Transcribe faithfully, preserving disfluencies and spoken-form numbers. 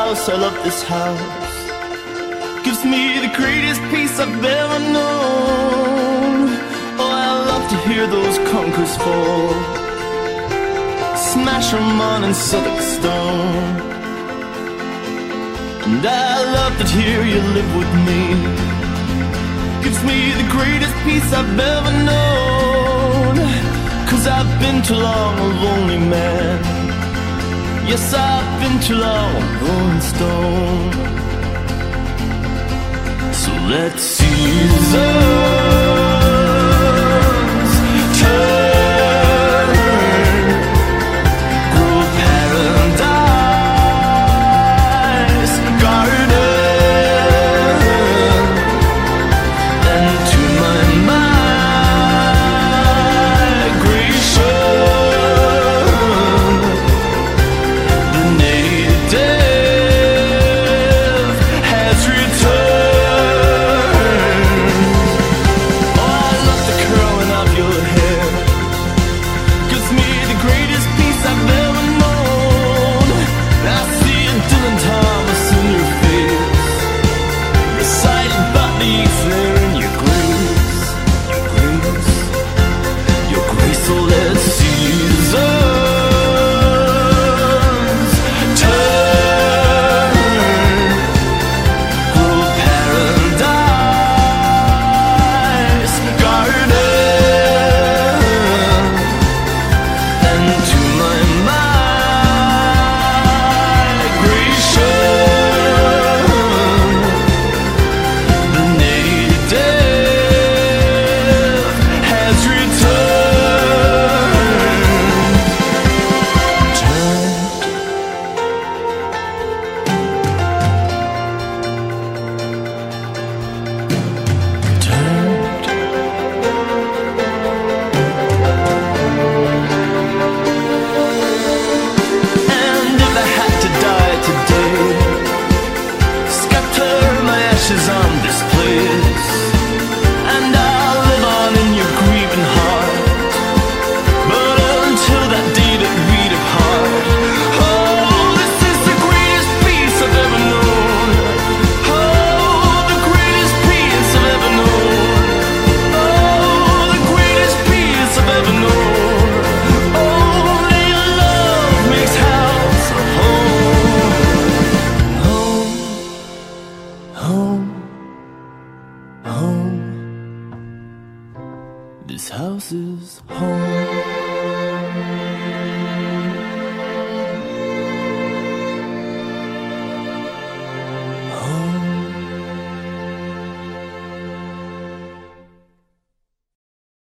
house, I love this house. Gives me the greatest peace I've ever known. Oh, I love to hear those conkers fall, smash them on in Southwark stone. And I love that here you live with me. Gives me the greatest peace I've ever known. Cause I've been too long a lonely man. Yes, I've been too long a rolling stone. So let seasons turn, grow paradise garden into my migration. The native has returned. Oh, I love the curling of your hair. Gives me the greatest peace I've ever known. I see a Dylan Thomas in your face, reciting about the flare in your grace, your grace, your grace. So let seasons turn, grow paradise garden into my migration. The native has returned. Turned. Turned. And if I had to die today, scatter my ashes on this place, and I'll live on in your grieving heart. But until that day that we depart, oh, this is the greatest peace I've ever known. Oh, the greatest peace I've ever known. Oh, the greatest peace I've ever known. Only your love makes house a home. Home, home, home. This house is home.